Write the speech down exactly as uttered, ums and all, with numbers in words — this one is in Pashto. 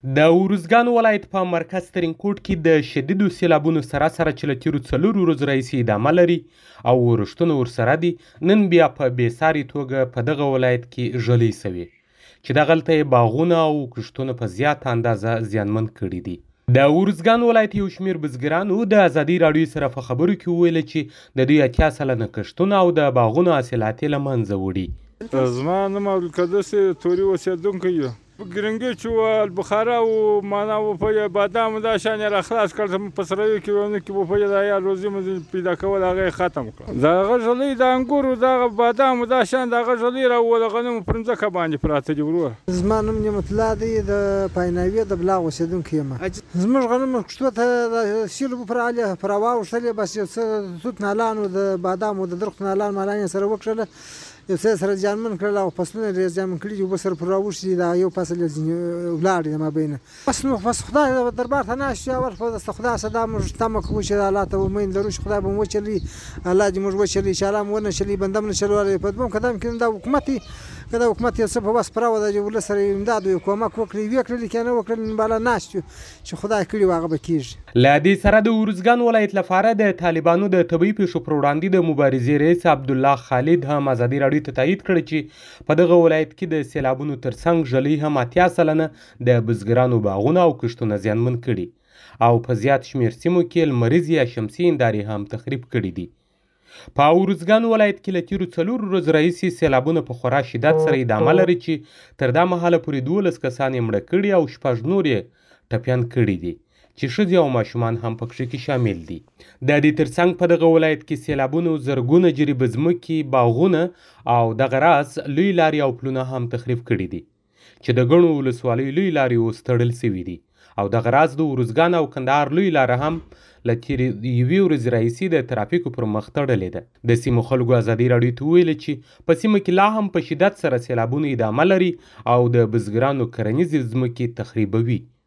د ارزګان ولایت په مرکز ترینکوټ کې د شدیدو سیلابونو سره سره چې له تیرو څلورو ورځو راهیسې ادامه لري او ورښتونه ورسره دي، نن بیا په بېساري توګه په دغه ولایت کې ژلۍ سوې چې دغلته یې باغونه او کښتونه په زیاته اندازه زیانمن کړي دي. د ارزګان ولایت یو شمېر بزګرانو د ازادۍ راډیو سره په خبرو کې وویل چې د دوی اتیا سلنه کښتونه او د باغونو حاصلات یې له منځه وړي. زما نوم عبدالقدوس توري اوسېدونکی یم. ګرنګیچ و البخارا و معنا و په بادام دا شان را خلاص کړم په سروي کې ونه کې په دا یا روزي مې پیدا کول هغه ختم کړ. دا غژلې د انګورو دا بادام دا شان دا غژلې را و د غنم پرمځکه باندې پراته دي ورو. زما نوم نعمت الله دی د پایناوي د بلاغ اوسېدونکی یم. زموږ غنم کښتو ته سیلو پر علي پر واوښتلې بس یو څه توت نالانو د بادام او د درخت نالان مالان سره وکړل یو څه سره زیانمن کړل او فصلونه یې زیانمن کړي دي. اوبه سره پر راوښتي دا یو فصل یې ولاړ دی مابینه. بس نو بس خدای دربار ته ناست یو ور په خدای صدا موږ تمه کوو چې الله ته امید لرو چې خدای به مو وچلي، الله دې موږ وچلي، چې الله مو ونه چلي، بنده مو نه چلولی. په دویم قدم کې دا حکومت که دا حکومت یې څه په وس پراوه ده چې ولس سره امداد وي، کومک وکړي، ویې کړلي که نه وکړل بالا ناست یو چې خدای کړي و هغه به کېږي. له دې سره د ارزګان ولایت لپاره د طالبانو د طبیعي پیښو پر وړاندې د مبارزې رئیس عبدالله خالد هم ازادۍ راډیو ته تایید کړی چې په دغه ولایت کې د سیلابونو ترڅنګ ژلۍ هم اتیا سلنه د بزګرانو باغونه او کښتونه زیانمن کړي او په زیات شمېر سیمو کې لمریزې یا شمسي هندارې هم تخریب کړي دي. په ارزګان ولایت کې له تیرو څلورو ورځو راهیسې سیلابونه په خورا شدت سره ادامه لري چې تر دا مهاله پورې دولس کسان یې مړه کړي او شپږ نور یې ټپیان کړي دي چې ښځې او ماشومان هم په کښې کې شامل دي. د دې ترڅنګ په دغه ولایت کې سیلابونو زرګونه جریبه ځمکې، باغونه او دغه راز لوی لارې او پلونه هم تخریب کړي دي چې د ګڼو ولسوالیو لوی لارې اوس تړل سوي دي او دغه راز د ارزګان او کندهار لوی لاره هم له تېرې یوې ورځې راهیسې د ترافیکو پر مخ تړلې ده. د سیمو خلکو ازادۍ راډیو ته وویل چې په سیمه کې لا هم په شدت سره سیلابونه ادامه لري او د بزګرانو کرنیزې ځمکې تخریبوي.